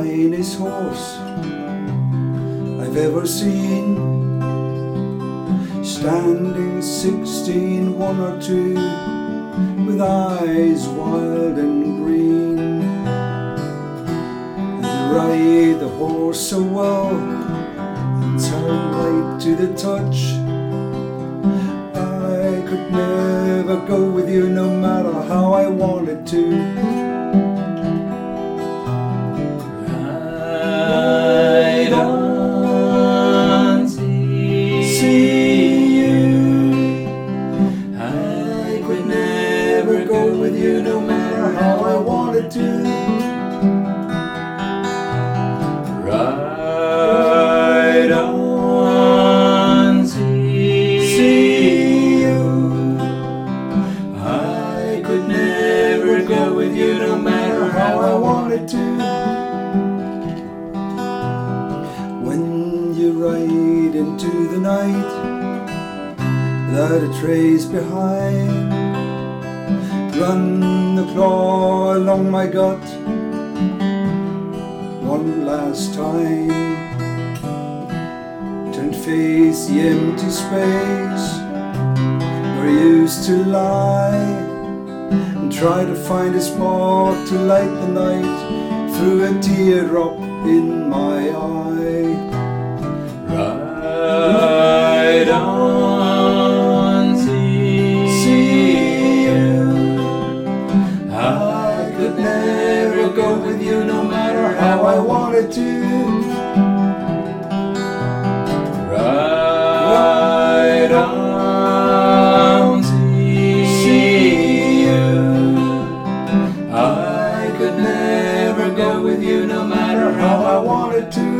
finest horse I've ever seen, standing 16, 1 or 2, with eyes wild and green. And you ride the horse so well, and turn right to the touch. I could never go with you no matter how I wanted to. Ride on, see you. I could never go with you no matter how I wanted to. Ride on, see you. I could never go with you no matter how I wanted to. When you ride into the night without a trace behind, run the claw along my gut one last time. Turn face the empty space where you used to lie, and try to find a spark to light the night through a teardrop in my eye. Ride on, see you. I could never go with you no matter how I wanted to. Ride on, see you. I could never go with you no matter how I wanted to.